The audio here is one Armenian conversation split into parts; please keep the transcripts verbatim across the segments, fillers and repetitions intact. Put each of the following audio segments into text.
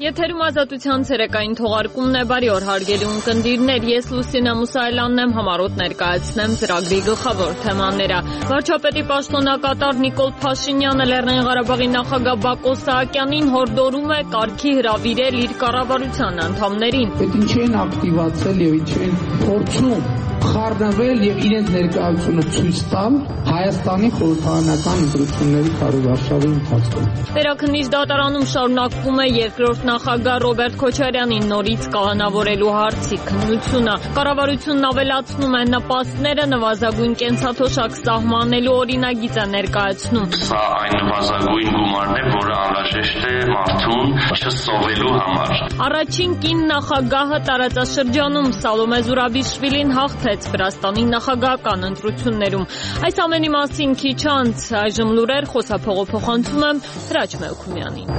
Եթերում ազատության ցերեկային թողարկումն է, բարի օր հարգելի ունկնդիրներ, ես Լուսինե Մուսայելյանն եմ, համառոտ ներկայացնեմ ծրագրի գլխավոր թեմաները։ Վարչապետի պաշտոնակատար Նիկոլ Փաշինյանը Լեռնային Ղարաբաղի նախագահ Բակո Սահակյանին հորդորում է կարգի հրավիրել իր կառավարության անդամներին։ Այդ ինչ են ակտիվացել եւ ինչ են փորձում խառնվել եւ իրենց ներկայությունը ցույց տալ Հայաստանի խորհրդարանական ընտրությունների քարոզարշավի ընթացքում։ Վերաքննիչ դատարանում շարունակվում է երկրորդ նախագահ Ռոբերտ Քոչարյանին նորից կալանավորելու հարցի քննությունը։ Կառավարությունն ավելացնում է նպաստները նվազագույն կենսաթոշակ սահմանելու օրինագիծ է ներկայացնում։ Սա այն նվազագույն գումարն է, որը անհրաժեշտ է մարդուն չսովելու համար։ Առաջին կին նախագահը տարածաշրջանում Սալոմե Զուրաբիշվիլին հաղթեց Վրաստանի նախագահական ընտրություններում։ Այս ամենի մասին քիչ անց այժմ լուրեր, խոսափողը փոխանցում եմ Հրաչ Մելքումյանին։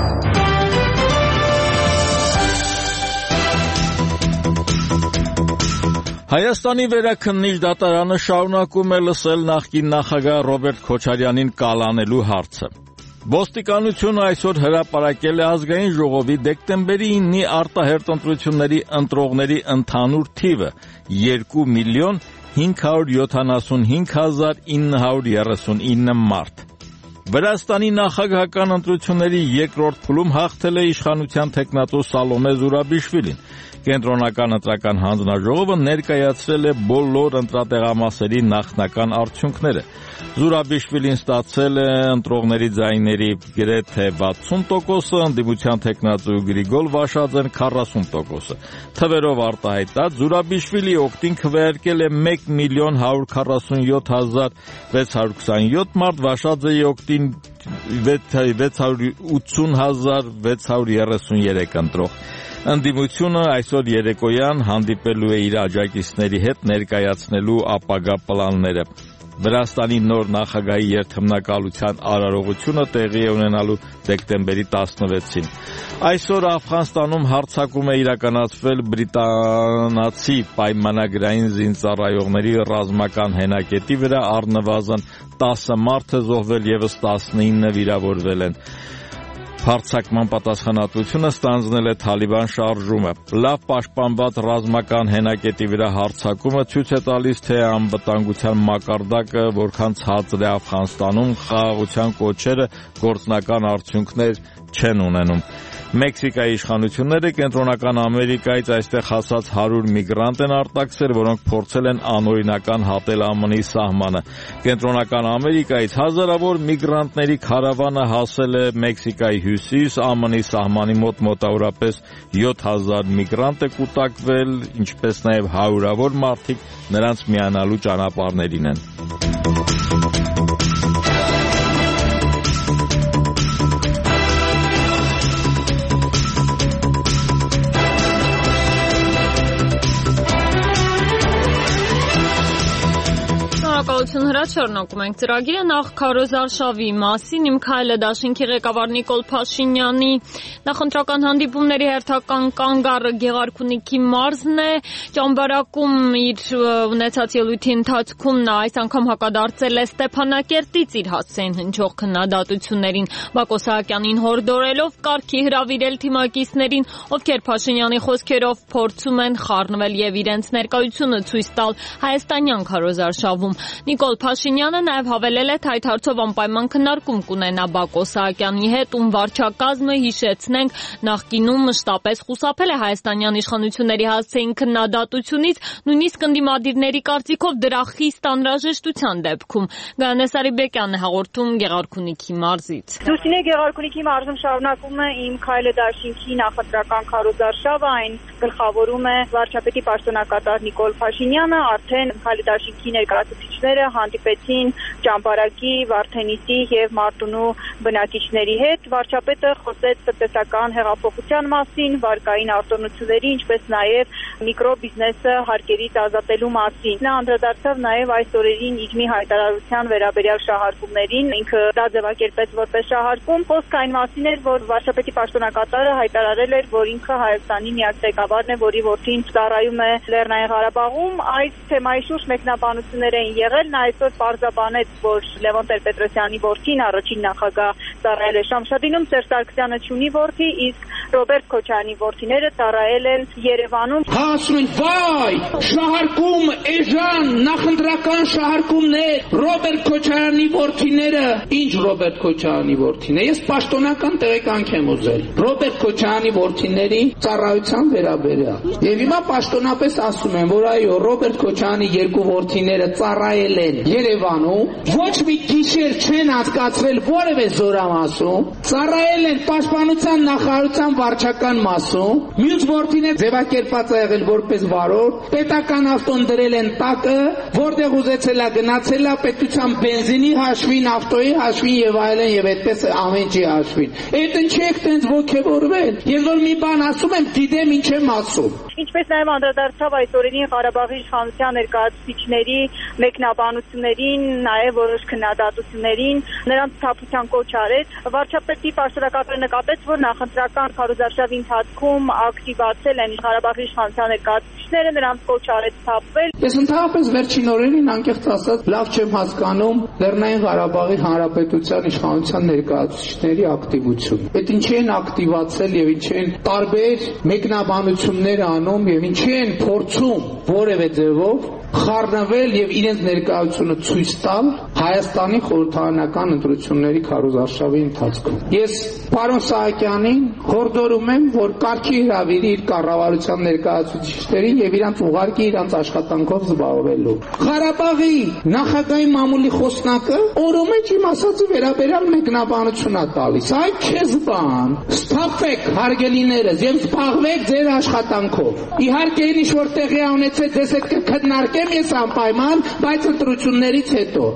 Հայաստանի վերաքննիչ դատարանը շարունակում է լսել նախկին նախագահ Ռոբերտ Քոչարյանին կալանելու հարցը։ Ոստիկանությունը այսօր հրապարակել է ազգային ժողովի դեկտեմբերի ինի արտահերթ ընտրությունների ընտրողների ընդհանուր թիվը երկու միլիոն հինգ հարյուր յոթանասունհինգ հազար ինը հարյուր երեսունինը մարդ։ Վրաստանի նախագահական ընտրությունների երկրորդ փուլում հաղթել է իշխանության թեկնածու Սալոմե Զուրաբիշվիլին։ Կենտրոնական ընտրական հանձնաժողովը ներկայացրել է բոլոր ընտրատեղամասերի նախնական արդյունքները։ Զուրաբիշվիլին ստացել է ընտրողների ձայների գրեթե վաթսուն տոկոսը, ընդդիմության թեկնածու Գրիգոր Վաշաձեն քառասուն տոկոսը։ Թվերով արտահայտած Զուրաբիշվիլի օգտին քվեարկել է մեկ միլիոն հարյուր քառասունյոթ հազար վեց հարյուր քսանյոթ մարդ, Վաշաձեի օգտին վեց հարյուր ութսուն հազար վեց հարյուր երեսուներեք ընտրող։ Ընդդիմությունը այսօր երեկոյան հանդիպելու է իր աջակիցների հետ ներկայացնելու ապագա պլանները։ Վրաստանի նոր նախագահի երթմնակալության արարողությունը տեղի է ունենալու դեկտեմբերի տասնվեցին։ Այսօր Աֆղանստանում հարձակում է իրականացվել բրիտանացի պայմանագրային զինծառայողների ռազմական հենակետի վրա, առնվազն տասը մարդ է զոհվել, ևս տասնինը վիրավորվել են։ Հարձակման պատասխանատվությունը ստանձնել է Թալիբան շարժումը։ Լավ պաշտպանված ռազմական հենակետի վրա հարձակումը ցույց է տալիս, թե անվտանգության մակարդակը որքան ցածր է Աֆղանստանում, խաղաղության կոչերը գործնական արդյունքներ չեն ունենում։ Մեքսիկայի իշխանությունները Կենտրոնական Ամերիկայից այստեղ հասած հարյուր միգրանտ են արտաքսել, որոնք փորձել են անօրինական հատել ԱՄՆ-ի սահմանը։ Կենտրոնական Ամերիկայից հազարավոր միգրանտների քարավանը հասել է Մեքսիկայի հյուսիս, ԱՄՆ-ի սահմանի մոտ մոտավորապես յոթ հազար միգրանտ է կուտակվել, ինչպես նաև հարյուրավոր մարդիկ նրանց միանալու ճանապարհներին են։ Շնորհակալություն Հրաչ, շարունակում ենք ծրագիրը։ Նախ քարոզարշավի մասին իմ քայլը դաշինքի ղեկավար Նիկոլ Փաշինյանի նախընտրական հանդիպումների հերթական կանգառը Գեղարքունիքի մարզն է։ Ճամբարակում իր ունեցած ելույթի ընթացքում նա այս անգամ հակադարձել է Ստեփանակերտից իր հասցեին հնչող քննադատություններին, Բակո Սահակյանին հորդորելով կարգի հրավիրել թիմակիցներին, ովքեր Փաշինյանի խոսքերով փորձում են խառնվել եւ իրենց ներկայությունը ցույց տալ հայաստանյան քարոզարշավում։ Նիկոլ Փաշինյանը նաև հավելել է, թե այդ հարցով անպայման քննարկում կունենա Բակո Սահակյանի հետ, ում վարչակազմը, հիշեցնենք, նախկինում մշտապես խուսափել է հայաստանյան իշխանությունների հասցեին քննադատությունից, նույնիսկ ընդդիմադիրների կարծիքով դրա խիստ անհրաժեշտության դեպքում։ Գայանե Սարիբեկյանն է հաղորդում Գեղարքունիքի մարզից։ Լուսինե, Գեղարքունիքի մարզում շարունակում է իմ քայլը դաշինքի նախընտրական քարոզարշավը, այն գլխավորում է վարչապետի պաշտոնակատար Նիկոլ Փաշինյանը, արդեն քայլը դաշինքի ներկայացուցիչները հանդիպեցին Ճամբարակի, Վարդենիսի եւ Մարտունու բնակիչների հետ։ Վարչապետը խոսեց տնտեսական հեղափոխության մասին, վարկային արտոնությունների, ինչպես նաեւ միկրոբիզնեսը հարկերից ազատելու մասին։ Նա անդրադարձավ նաեւ այս օրերին իր մի հայտարարության վերաբերյալ շահարկումներին, ինքը դա ձևակերպեց որպես շահարկում։ Խոսքը այն մասին էր, որ վարչապետի պաշտոնակատարը հայտարարել էր, որ ինքը Հայաստանի միակ ղեկավարն է, որի որդին ծառայում է Լեռնային Ղարաբաղում։ Այս թեմայի շուրջ մեկնաբանություններ էին եղել։ Նա այսօր պարզաբանեց, որ Լևոն Տեր-Պետրոսյանի որդին, առաջին նախագահ ծառայել է Շամշադինում, Սերժ Սարգսյանը չունի որդի, իսկ Ռոբերտ Քոչարյանի որդիները ծառայել են Երևանում։ Ասում են, վայ, շահարկում, էժան, նախընտրական շահարկումներ, Ռոբերտ Քոչարյանի որդիները, ինչ Ռոբերտ Քոչարյանի որդիները, ես պաշտոնական տեղեկանք եմ ուզել, Ռոբերտ Քոչարյանի որդիների ծառայության վերաբերյալ։ Եվ հիմա պաշտոնապես ասում են, որ այո, Ռոբերտ Քոչարյանի երկու որդիները ծառայել են Երևանում, ոչ մի գիշեր չեն անցկացրել որևէ զորամասում, ծառայել են պաշտպանության նախարարության վարչական մասում, մյուս որդիները ձևակերպած է եղել որպես վարորդ, պետական ավտոն դրել են տակը, որտեղ ուզեցել է գնացել է պետության բենզինի հաշվին, ավտոյի հաշվին եւ այլն եւ այդպես ամեն ինչի հաշվին։ Այդ ինչի եք տենց ոգևորվել։ Ես որ մի բան ասում եմ, գիտեմ ինչ եմ ասում։ Ինչպես նաև անդրադարձավ այս օրերին Ղարաբաղի իշխանության ներկայացուցիչների մեկնաբանություններին, նաև որոշ քննադատություններին, նրանց թափության կոչ արեց։ Վարչապետի պաշտոնակատարը նկատեց, որ նախընտրական քարոզարշավի ընթացքում ակտիվացել են Ղարաբաղի իշխանության ներկայացուցիչները, նրանց կոչ արեց թափվել։ Ես ընդհանրապես վերջին օրերին անկեղծ ասած լավ չեմ հասկանում Լեռնային Ղարաբաղի Հանրապետության իշխանության ներկայացուցիչների ակտիվություն։ Այդ ինչի են ակտիվացել եւ ինչի են տարբեր մեկնաբանություններ անում եւ ինչի են փորձում որևէ ձևով խառնվել եւ իրենց ներկայությունը ցույց տալ Հայաստանի խորհրդարանական ընտրությունների քարոզարշավի ընթացքում։ Ես պարոն Սահակյանին խորհրդորում եմ, որ կարգի հրավիրի իր կառավարության ներկայացուցիչներին եւ իրանց ուղարկի իրանց աշխատանքով զբաղվելու։ Ղարաբաղի նախագահի մամուլի խոսնակը օրում է իմ ասածի վերաբերյալ մեկնաբանություն է տալիս։ Այ քեզ բան, սթափեք հարգելիներս եւ զբաղվեք ձեր աշխատանքով։ Իհարկե ինչ որ տեղի ունեցել ձեզ հետ կքննարկեմ ես անպայման, բայց ընտրություններից հետո։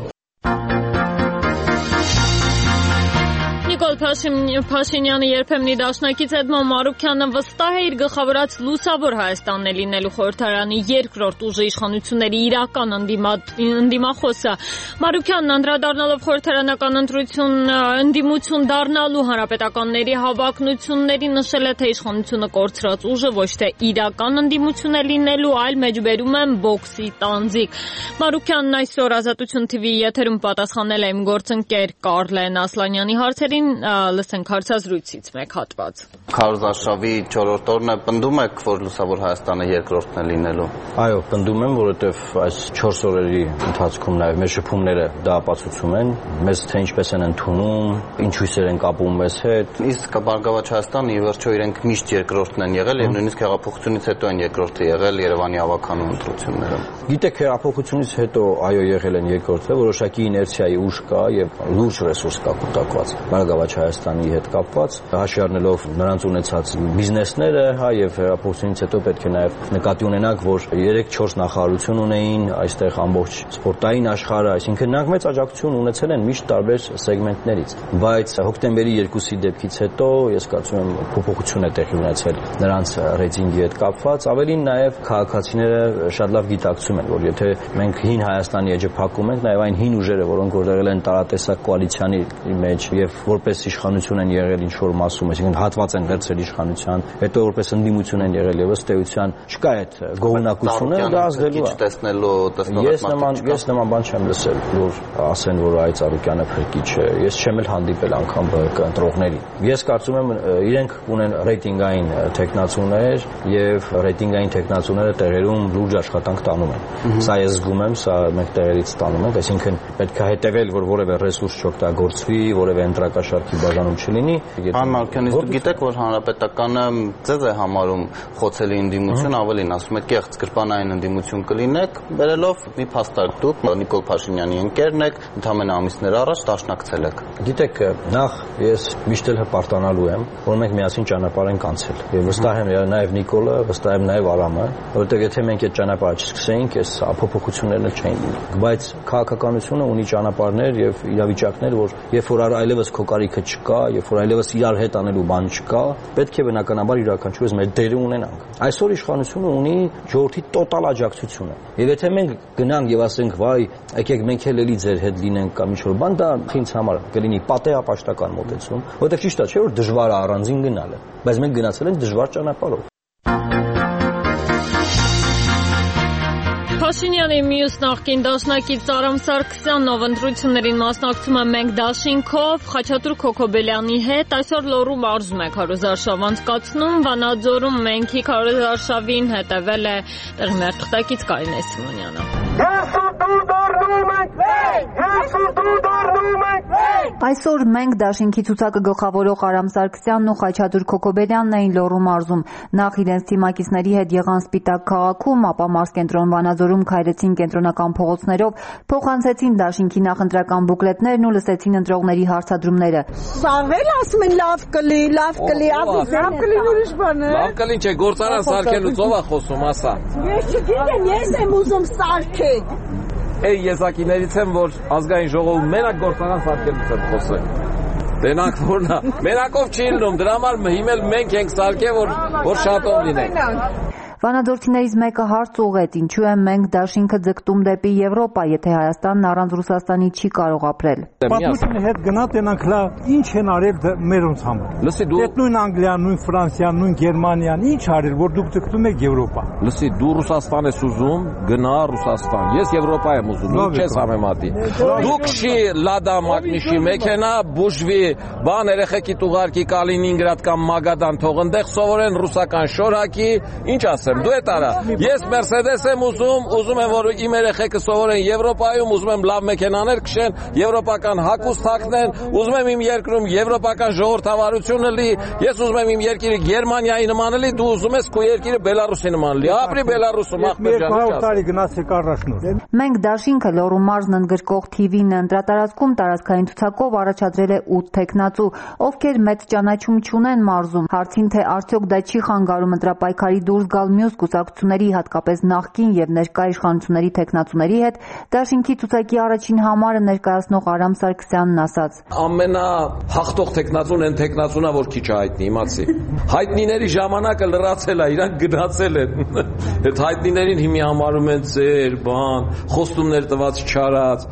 Նիկոլ Փաշինյանը երբեմնի դաշնակից Էդմոն Մարուքյանը վստահ է իր գլխավորած լուսավոր Հայաստանն է լինելու խորհրդարանի երկրորդ ուժը իշխանությունների իրական ընդդիմախոսը։ Մարուքյանն անդրադառնալով խորհրդարանական ընտրություն ընդդիմություն դառնալու հանրապետականների հավակնությունների նշել է, թե իշխանությունը կորցրած ուժը ոչ թե իրական ընդդիմություն է լինելու, այլ մեջբերում են բոքսի տանձիկ։ Մարուքյանն այսօր Ազատություն թիվի եթերում պատասխանել է իմ գործընկեր Կարլեն Ասլանյանի հարցերին, լսենք հարցազրույցից մեկ հատված։ Քարոզարշավի չորրորդ օրն է, պնդում եք, որ լուսավոր Հայաստանը երկրորդն է լինելու։ Այո, պնդում եմ, որովհետև այս չորս օրերի ընթացքում նաև մեր շփումները դա ապացուցում են, մեզ թե ինչպես են ընդունում, ինչ հույսեր են կապում մեզ հետ։ Իսկ Բարգավաճ Հայաստանը ի վերջո իրենք միշտ երկրորդն են եղել եւ նույնիսկ հեղափոխությունից հետո են երկրորդը եղել Երևանի ավականու ընտրություններում։ Գիտեք, հեղափոխությունից հետո այո եղել են երկրորդը, որոշակի իներցիայի ուժ կա եւ լուրջ ռեսուրս կա կուտակված Բարգավաճ Հայաստանի հետ կապված, հաշվի առնելով նրանց ունեցած բիզնեսները, հա եւ հեղափոխությունից հետո պետք է նաեւ նկատի ունենանք, որ երեք-չորս նախարարություն ունեին այստեղ ամբողջ սպորտային աշխարհը, այսինքն նրանք մեծ աջակցություն ունեցել են միշտ տարբեր սեգմենտներից, բայց հոկտեմբերի երկուսի դեպքից հետո ես կարծում եմ փոփոխություն է տեղի ունեցել նրանց ռեյտինգի հետ կապված, ավելին նաեւ քաղաքացիները շատ լավ գիտակցում են, որ եթե մենք հին Հայաստանի էջը փակում ենք, նաեւ այն հին ուժերը, որոնք որ եղել են տարատեսակ կոալիցիանի մեջ եւ որպես իշխանություն են եղել ինչ որ մասում, այսինքն հատված են վերցրել իշխանության, հետո որպես ընդդիմություն են եղել եւ ըստ էության չկա այդ գոհունակությունը, դա ազդելու է։ Տեսնելու, տեսնողը մարդիկ։ Ես նման բան չեմ լսել, որ ասեն, որ այ Ծառուկյանը փրկիչ է։ Ես չեմ էլ հանդիպել անգամ ընտրողների։ Ես կարծում եմ իրենք ունեն ռեյտինգային տեխնացուներ եւ ռեյտինգային տեխնացուները տեղերում լուրջ աշխատանք տանում են։ Սա ես զգում եմ, սա մենք տեղերից ստանում ենք, այսինքն պետք է հետեւել, որ որևէ ռեսուրս չօգտագործվի, որևէ ընտրակաշառքի բաժանում չլինի։ Պարոն Մարուքյան, իսկ դուք գիտեք, որ հանրապետականը ձեզ է համարում խոցելի ընդդիմություն, ավելին ասում եք, կեղծ կրպանային ընդդիմություն կլինեք, վերելով մի փաստարկ դուք Նիկոլ Փաշինյանի ընկերն եք, ընդամենը ամիսներ առաջ դաշնակցել եք։ Գիտեք, նախ ես միշտ էլ հպարտանալու եմ, որ մենք միասին ճանապարհ ենք անցել։ Եվ վստահ եմ նաև Նիկոլը, վստահ եմ նաև Արամը, որովհետև եթե մենք այդ ճանապարհը չսկսեինք, այս փոփոխություններն էլ չէին լինի։ Բայց քաղաքականությունը ունի ճանապարհներ եւ իրավիճակներ, որ երբ որ այլևս քո կարիքը չկա, երբ որ այլևս իրար հետ անելու բան չկա, պետք է բնականաբար յուրաքանչյուրս մեր դերը ունենանք։ Այսօր իշխանությունը ունի ժողովրդի տոտալ աջակցությունը։ Եվ եթե մենք գնանք եւ ասենք, վայ, եկեք մենք էլ էլի ձեր հետ լինենք կամ ինչ-որ բան, դա ինձ համար կլինի պատեհապաշտական մոտեցում, որովհետեւ ճիշտ է, չէ՞ որ դժվար է առանձին գնալը, բայց մենք գնացել ենք դժվար ճանապարհով։ Փաշինյանի մյուս նախկին դաշնակից Արամ Սարգսյանն ընտրություններին մասնակցում է «Մենք դաշինքով» Խաչատուր Քոքոբելյանի հետ այսօր Լոռու մարզում է քարոզարշավ անցկացնում, Վանաձորում «Մենք»-ի քարոզարշավին հետևել է տեղի մեր թղթակից Կարինե Սիմոնյանը։ Այսօր «Մենք դաշինքի» ցուցակը գլխավորող Արամ Սարգսյանն ու Խաչատուր Քոքոբելյանն էին Լոռու մարզում։ Նախ իրենց թիմակիցների հետ եղան Սպիտակ քաղաքում, ապա մարզկենտրոն Վանաձորում քայլեցին կենտրոնական փողոցներով, փոխանցեցին դաշինքի նախընտրական բուկլետներն ու լսեցին ընտրողների հարցադրումները։ Սաղել ասում են լավ կլի, լավ կլի, լավ կլի ուրիշ բան է։ Լավ կլին չէ, գործարան սարքելուց ով է խոսում, ասա։ Ես չգիտեմ, ես եմ ուզում սարքել։ Էй եզակիներից եմ, որ ազգային ժողովում մենակ գործարան սարքելուց եմ խոսել։ Դենանք որնա, մենակով չի լինում, դրա համար հիմել մենք ենք սարքել, որ, որ շատով լինենք։ Վանաձորցիներից մեկը հարց ուղղեց, ինչու է «Մենք դաշինքը» ձգտում դեպի Եվրոպա, եթե Հայաստանն առանց Ռուսաստանի չի կարող ապրել։ Պատմությունը հետ գնա տենանք լա ինչ են արել մերոնց համար։ Լսի դու նույն Անգլիան, նույն Ֆրանսիան, նույն Գերմանիան ինչ արել, որ դուք ձգտում եք Եվրոպա։ Լսի դու Ռուսաստան ես ուզում, գնա Ռուսաստան։ Ես Եվրոպա եմ ուզում, ինչ ես համեմատի։ Դուք շի Լադա Մագնիշի մեքենա, բուժվի, բան երեխեքի տուղարկի Կալինինգրադ կամ Մագադան թող ընդեղ սովորեն ռուսական շորակի, ինչ ասեմ։ Դու եք արա։ Ես Mercedes եմ ուզում, ուզում եմ որ իմ երեխեքը սովորեն Եվրոպայում, ուզում եմ լավ մեքենաներ քշեն, եվրոպական հագուստ հագնեն, ուզում եմ իմ երկրում եվրոպական ժողովրդավարություն լի, ես ուզում եմ իմ երկիրը Գերմանիայի նման լի, դու ուզում ես քո երկիրը Բելարուսի նման լի։ Ապրի Բելարուսում, ախպեր ջան, ինչ տարի գնացեք առաջնորդ։ «Մենք դաշինքը» Լոռու մարզն ընդգրկող թիվին ընտրատարածքում տարածքային ցուցակով առաջադրել է ութ տեխնացու, ովքեր մեծ ճանաչում չունեն մարզում։ Հարցին թե արդյոք դա չի խանգարում ընտրապայքարի դուրս գալ մյուս կուսակցությունների, հատկապես նախկին եւ ներկա իշխանությունների տեխնացուների հետ, դաշինքի ցուցակի առաջին համարը ներկայացնող Արամ Սարգսյանն ասաց. Ամենահաղթող տեխնացուն են տեխնացունա, որ քիչ հայտնի, իմացի։ Հայտնիների ժամանակը լրացել է, իրանք գնացել են։ Այդ հայտնիներին հիմի համարում են ծեր, բան, խոստումներ տված չարած։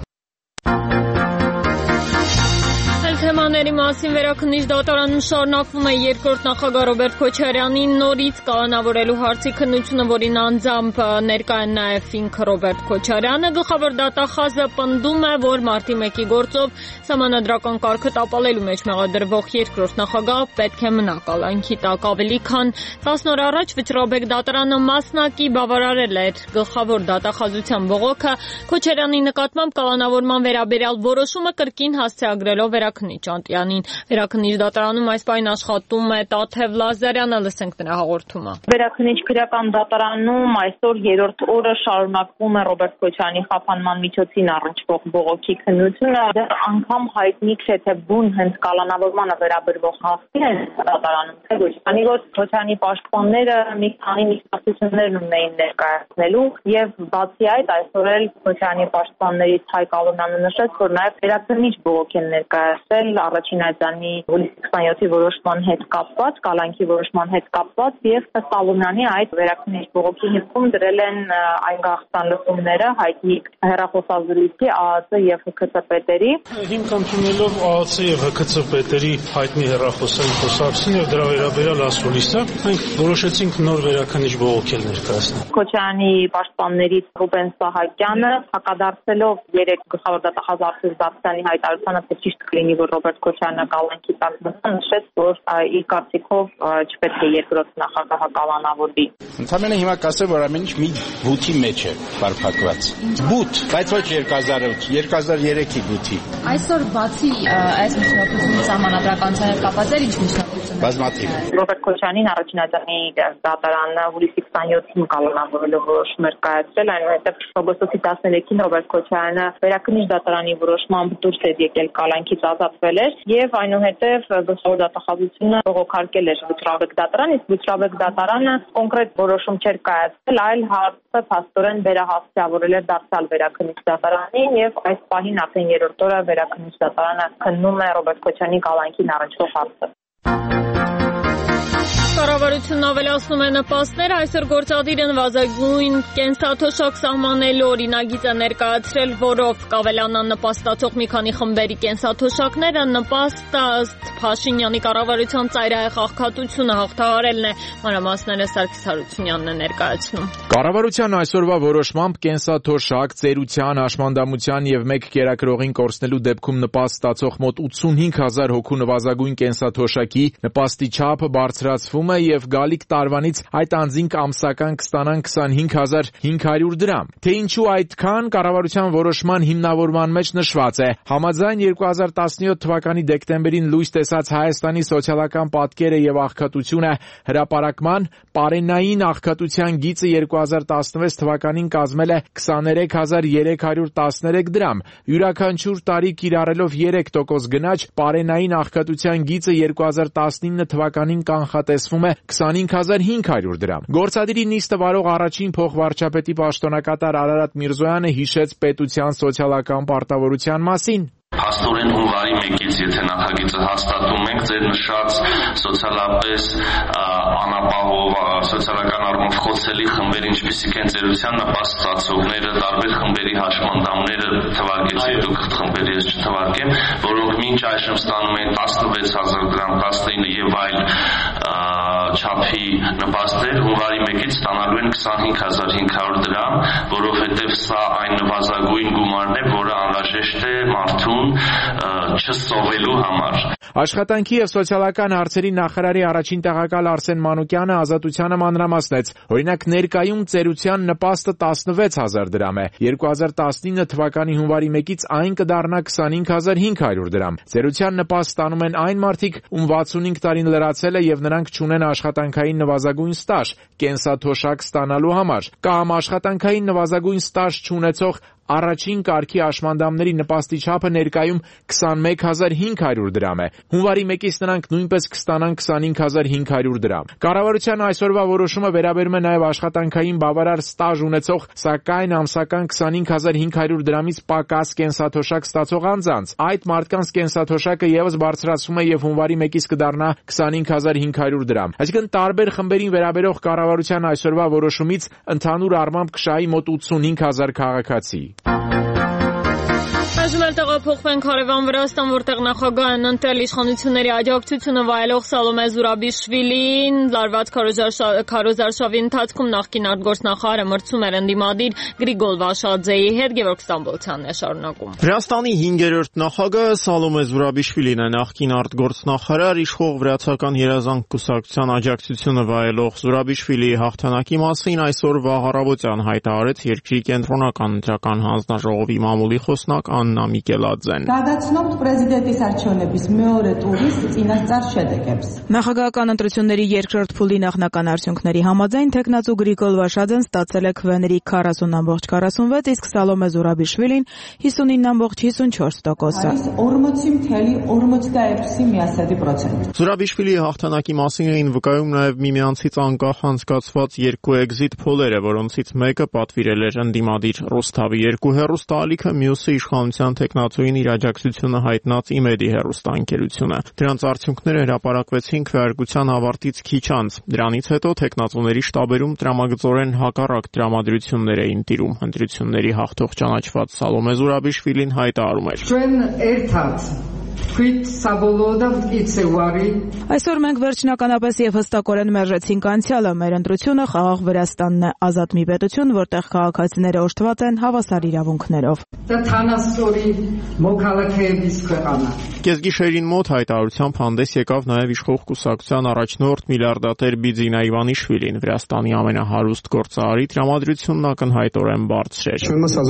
Թեմաների մասին վերաքննիչ դատարանում շարունակվում է երկրորդ նախագահ Ռոբերտ Քոչարյանին նորից կալանավորելու հարցի քննությունը, որին անձամբ ներկա է նաև ինքը Ռոբերտ Քոչարյանը։ Գլխավոր դատախազը պնդում է, որ մարտի մեկի գործով սահմանադրական կարգը տապալելու մեջ մեղադրվող երկրորդ նախագահ պետք է մնա կալանքի տակ։ Ավելի քան տասն օր առաջ Վճռաբեկ դատարանը մասնակի բավարարել էր գլխավոր դատախազության բողոքը Քոչարյանի նկատմամբ կալանավորման վերաբերյալ որոշումը կրկին հասցեագրելով վերաքննիչ Անտյանին։ Վերաքննիչ դատարանում այս պահին աշխատում է Տաթև Լազարյանը, լսենք նրա հաղորդումը։ Վերաքննիչ քրեական դատարանում այսօր երրորդ օրը շարունակվում է Ռոբերտ Քոչարյանի խափանման միջոցին առնչվող բողոքի քննությունը։ Դեռ անգամ հայտնի չէ, թե բուն հենց կալանավորմանը վերաբերվող հարցին են դատարանում, թե ոչ։ Քանի որ Քոչարյանի պաշտպանները մի քանի նշանակություններ ունեին ներկայացնելու եւ բացի այդ այսօր էլ Քոչարյանի պաշտպաններից Հայկ Ալոնյանը նշեց, որ նաեւ վերաքննիչ բողոք են ներկայացրել առաջին այցանի հուլիսի քսաներկուի որոշման հետ կապված, կալանքի որոշման հետ կապված եւ ըստ Ալոնյանի այդ վերաքննիչ բողոքի հիմքում դրել են այն գաղթան լսումները հայտնի հեռախոսազրույցի ԱԱԾ եւ ՀՔՑ պետերի։ Հիմք ընդունելով ԱԱԾ եւ ՀՔՑ պետերի հայտնի հեռախոսային խոսակցություն եւ դրա վերաբերյալ ասուլիսը, մենք որոշեցինք նոր վերաքննիչ բողոք ներկայացնել։ Քոչարյանի պաշտպաններից Ռուբեն Սահակյանը հակադարձելով երեք գլխավոր դատախազ Արթուր Դավթյանի հայտարարությանը, թե ճիշտ կլինի, որ Ռոբերտ Քոչարյանը կալանքի տակ մնա, նշեց, որ իր կարծիքով չպետք է երկրորդ նախագահը կալանավորվի։ Ընդհանրապես հիմա կասեմ, որ ամեն ինչ մի բութի մեջ է բարփակված։ Բութ, բայց ոչ երկու հազար ութ, երկու հազար երեքի բութի։ Այսօր բացի այս միջնակցությունից սահմանադրականության հետ կապված էր ինչ միջնակցություն։ Բազմաթիվ։ Ռոբերտ Քոչարյանին առաջին այցանի դատարանը հուլիսի քսաներկուին կալանավորելու որոշում էր կայացրել, այնուհետև օգոստոսի տասներեքին Ռոբերտ Քոչարյանը վերաքննիչ դատարանի որոշմամբ դուրս էր եկել կալանքից ազատվել էր եւ այնուհետև գլխավոր դատախազությունը բողոքարկել էր Վճռաբեկ դատարան, իսկ Վճռաբեկ դատարանը կոնկրետ որոշում չէր կայացրել, այլ հարցը փաստորեն վերահասցավորել էր դարձյալ վերաքննիչ դատարանին եւ այս պահին արդեն երրորդ օրը վերաքննիչ դատարանը քննում է Ռոբերտ Քոչարյանի կալանքին առնչվող հարցը։ Կառավարությունն ավելացնում է նպաստներ, այսօր գործադիր են վազագույն կենսաթոշակ սահմանելու օրինագիծ է ներկայացրել, որով կավելանան նպաստացող մի քանի խմբերի կենսաթոշակները, նպաստը ըստ Փաշինյանի կառավարության ծայրահեղ աղքատությունը հաղթահարելն է, մանրամասները Սարգիս Հարությունյանն է ներկայացնում։ Կառավարության այսօրվա որոշմամբ կենսաթոշակ, ծերության, հաշմանդամության եւ մեկ կերակրողին կորցնելու դեպքում նպաստ ստացող մոտ ութսունհինգ հազար հոգու նվազագույն կենսաթոշակի նպաստի չափը բարձրացվում է եւ գալիք տարվանից այդ անձինք ամսական կստանան քսանհինգ հազար հինգ հարյուր դրամ։ Թե ինչու այդքան, կառավարության որոշման հիմնավորման մեջ նշված է. Համաձայն երկու հազար տասնյոթ թվականի դեկտեմբերին լույս տեսած Հայաստանի սոցիալական պատկերը եւ աղքատությունը հրապարակման պարենային աղքատության գիծը երկու հազար տասնվեց թվականին կազմել է քսաներեք հազար երեք հարյուր տասներեք դրամ։ Յուրաքանչյուր տարի կիրառելով երեք տոկոս գնաճ պարենային աղքատության գիծը երկու հազար տասնինը թվականին կանխատեսվում է քսանհինգ հազար հինգ հարյուր դրամ։ Գործադիրի նիստը վարող առաջին փոխվարչապետի պաշտոնակատար Արարատ Միրզոյանը հիշեց պետության սոցիալական պարտավորության մասին։ Փաստորեն հունվարի մեկից, եթե նախագիծը հաստատում ենք, ձեր նշած սոցիալապես անապահով, սոցիալական առումով խոցելի խմբեր, ինչպիսիք են ծերության նպաստ ստացողները, տարբեր խմբերի հաշմանդամները թվարկեցիք, դուք խմբերի ես չթվարկեմ, որոնք մինչ այժմ ստանում են տասնվեց հազար դրամ, տասնինը եւ այլ չափի նպաստեր, հունվարի մեկից ստանալու են քսանհինգ հազար հինգ հարյուր դրամ, որովհետև սա այն նվազագույն գումարն է, որը անհրաժեշտ է մարդուն չսովելու համար։ Աշխատանքի եւ սոցիալական հարցերի նախարարի առաջին տեղակալ Արսեն Մանուկյանը Ազատությանը մանրամասնեց. օրինակ ներկայում ծերության նպաստը տասնվեց հազար դրամ է, երկու հազար տասնինը թվականի հունվարի մեկից այն կդառնա քսանհինգ հազար հինգ հարյուր դրամ։ Ծերության նպաստ ստանում են այն մարդիկ, ում վաթսունհինգ տարին լրացել է եւ նրանք չունեն աշխատանքային նվազագույն ստաժ կենսաթոշակ ստանալու համար, կամ աշխատանքային նվազագույն ստաժ չունեցող առաջին կարգի հաշմանդամների նպաստի չափը ներկայում քսանմեկ հազար հինգ հարյուր դրամ է։ Հունվարի մեկից նրանք նույնպես կստանան քսանհինգ հազար հինգ հարյուր դրամ։ Կառավարության այսօրվա որոշումը վերաբերում է նաև աշխատանքային բավարար ստաժ ունեցող, սակայն ամսական քսանհինգ հազար հինգ հարյուր դրամից պակաս կենսաթոշակ ստացող անձանց։ Այդ մարդկանց կենսաթոշակը եւս բարձրացվում է եւ հունվարի մեկից կդառնա քսանհինգ հազար հինգ հարյուր դրամ։ Այսինքն տարբեր խմբերին վերաբերող կառավարության այսօրվա որոշումից ընդհանուր առմամբ կշահի մոտ ութսունհինգ հազար քաղաքացի։ Այժմ էլ տեղափոխվենք հարևան Վրաստան, որտեղ նախագահն ընտրել իշխանությունների աջակցությունը վայելող Սալոմե Զուրաբիշվիլին, լարված քարոզարշավի ընթացքում նախկին արտգործնախարարը մրցում էր ընդդիմադիր Գրիգոլ Վաշաձեի հետ, Գևորգ Ստամբոլցյանն է շարունակում։ Վրաստանի հինգերորդ նախագահը Սալոմե Զուրաբիշվիլին է, նախկին արտգործնախարար, իշխող Վրացական երազանք կուսակցության աջակցությունը վայելող Զուրաբիշվիլիի հաղթանակի մասին այսօր վաղ առավոտյան հայտարարեց երկրի կենտրոնական ընտրական հանձնաժողովի մամուլի խոսնակ Աննա Միկելաձեն։ Նախագահական ընտրությունների երկրորդ փուլի նախնական արդյունքների համաձայն թեկնածու Գրիգոլ Վաշաձեն ստացել է քվեների քառասուն բացառությամբ քառասունվեց, իսկ Սալոմե Զուրաբիշվիլին հիսունինը բացառությամբ հիսունչորս տոկոսը։ Զուրաբիշվիլիի հաղթանակի մասին էին վկայում նաև միմյանցից անկախ անցկացված երկու էքզիտ փոլերը, որոնցից մեկը պատվիրել էր ընդդիմադիր Ռուսթավի երկու հեռուստաալիքը, մյուսը իշխանության թեկնածուին իր աջակցությունը հայտնած Իմեդի հեռուստաընկերությունը։ Դրանց արդյունքները հրապարակվեցին քվեարկության ավարտից քիչ անց։ Դրանից հետո թեկնածուների շտաբերում տրամագծորեն հակառակ տրամադրություններ էին տիրում։ Ընտրությունների հաղթող ճանաչված Սալոմե Զուրաբիշվիլին հայտարարում էր. Այսօր մենք վերջնականապես եւ հստակորեն մերժեցինք անցյալը, մեր ընտրությունը խաղաղ Վրաստանն է, ազատ մի պետություն, որտեղ քաղաքացիները օժտված են հավասար իրավունքներով։ Կեսգիշերին մոտ հայտարարությամբ հանդես եկավ նաև իշխող կուսակցության առաջնորդ միլիարդատեր Բիձինա Իվանիշվիլին, Վրաստանի ամենահարուստ գործարարի տրամադրությունն ակնհայտորեն բարձր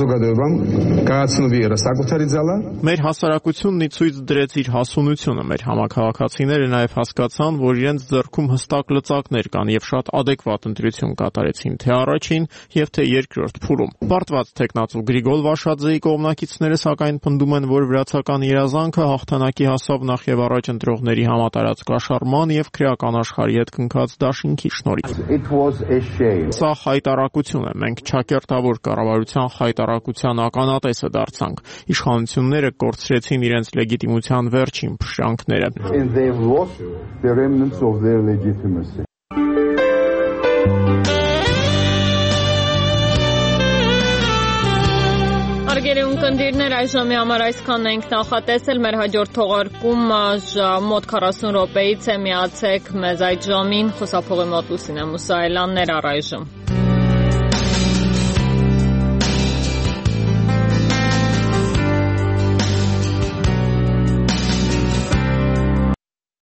էր։ Մեր հասարակությունն ի ցույց դրեց իր հասունությունը, մեր համաքաղաքացիները նաև հասկացան, որ իրենց ձեռքում հստակ լծակներ կան եւ շատ adekvat ընտրություն կատարեցին թե առաջին եւ թե երկրորդ փուլում։ Պարտված թեկնածու Գրիգոլ Վաշաձեի կողմնակիցները սակայն պնդում են, որ վրացական երազանքը հաղթանակի հասավ նախ եւ առաջ ընտրողների համատարած կաշառման եւ քրեական աշխարհի հետ կնքած դաշինքի շնորհիվ։ Սա խայտարակություն է, մենք չակերտավոր կառավարության խայտարակության ականատեսը դարձանք։ Իշխանությունները կորցրեցին իրենց լեգիտիմության վերջին փշրանքները։ Ունկնդիրներ այժմի համար այսքանն ենք նախատեսել, մեր հաջորդ թողարկումը մոտ քառասուն րոպեից է, միացեք մեզ այդ ժամին, խոսափողի մոտ Լուսինե Մուսայելյանն էր առայժմ։